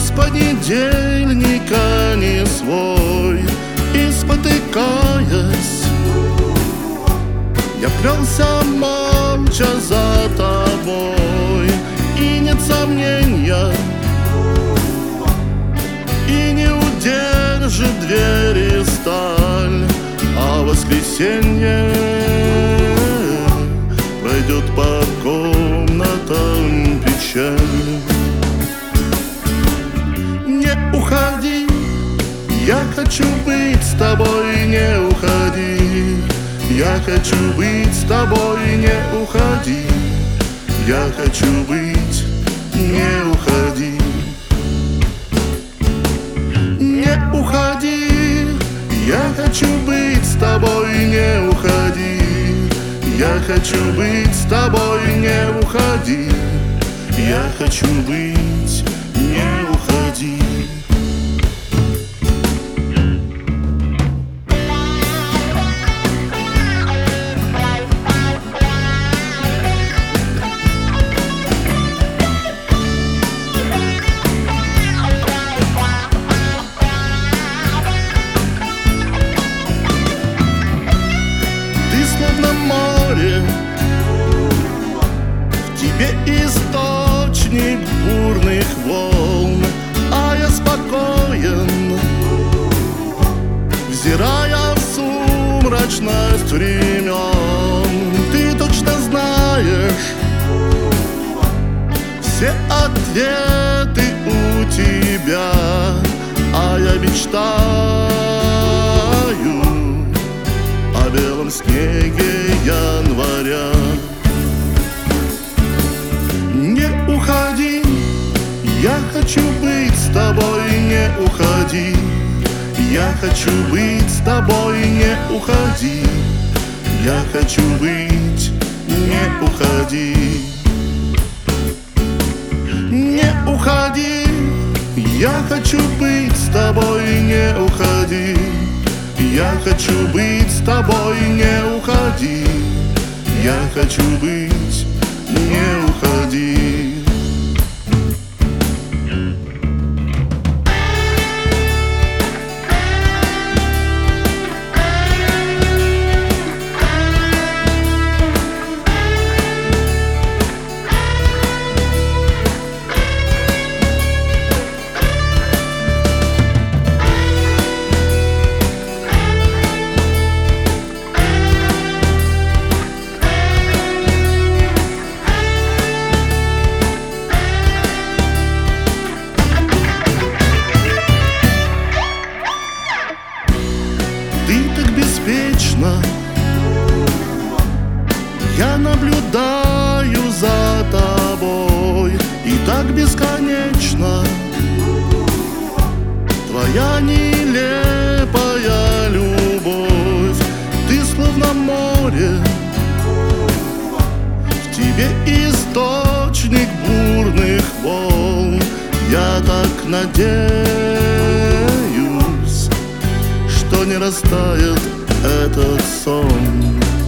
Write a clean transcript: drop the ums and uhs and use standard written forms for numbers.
С понедельника не свой, и спотыкаясь, я плелся молча за тобой. И нет сомнения, и не удержит двери сталь, а воскресенье пройдет по комнатам печаль. Не уходи, я хочу быть с тобой, не уходи. Я хочу быть с тобой, не уходи. Я хочу быть, не уходи. Не уходи, я хочу быть с тобой, не уходи. Я хочу быть с тобой, не уходи. Я хочу быть, не уходи. Море, в тебе источник бурных волн, а я спокоен, взирая в сумрачность времен. Ты точно знаешь все ответы у тебя, а я мечтаю о белом снеге января. Не уходи, я хочу быть с тобой, не уходи. Я хочу быть с тобой, не уходи. Я хочу быть, не уходи. Не уходи, я хочу быть с тобой, не уходи. Я хочу быть с тобой, не уходи. Я хочу быть, не уходи. Ты так беспечно, я наблюдаю за тобой, и так бесконечно твоя нелепая любовь. Ты словно море, в тебе источник бурных волн. Я так надеюсь, что не растает этот сон.